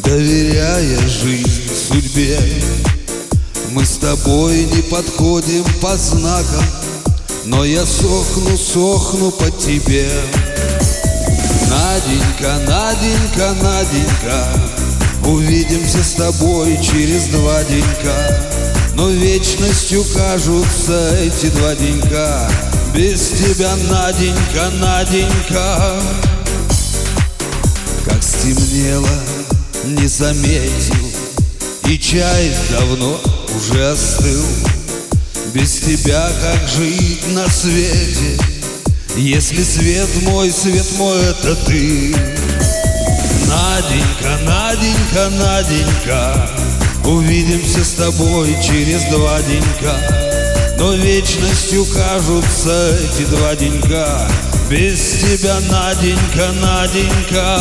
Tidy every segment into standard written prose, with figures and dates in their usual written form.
Доверяя жизнь судьбе, мы с тобой не подходим по знакам, но я сохну по тебе. Наденька, Наденька, Наденька, увидимся с тобой через 2 денька. Но вечностью кажутся эти 2 денька без тебя, Наденька, Наденька. Как стемнело, не заметил, и чай давно уже остыл. Без тебя как жить на свете, если свет мой, это ты. Наденька, Наденька, Наденька, увидимся с тобой через 2 денька. Но вечностью кажутся эти 2 денька без тебя, Наденька, Наденька.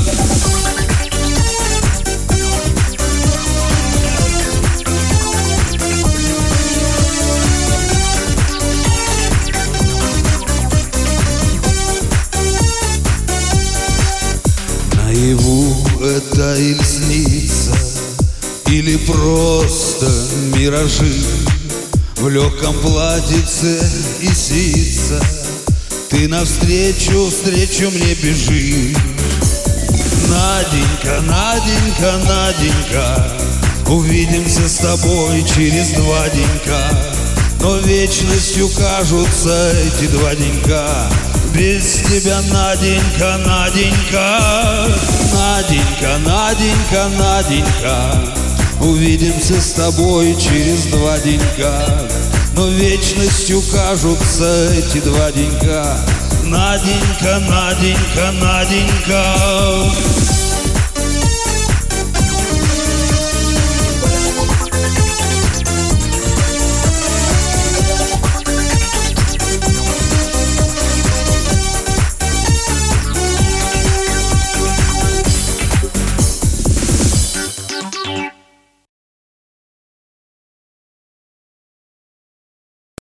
Наяву это или снится, или просто миражи. В легком платьице и сица ты навстречу мне бежишь. Наденька, Наденька, Наденька, увидимся с тобой через 2 денька. Но вечностью кажутся эти 2 денька без тебя, Наденька, Наденька. Наденька, Наденька, Наденька, увидимся с тобой через 2 денька. Но вечностью кажутся эти 2 денька. Наденька, Наденька, Наденька.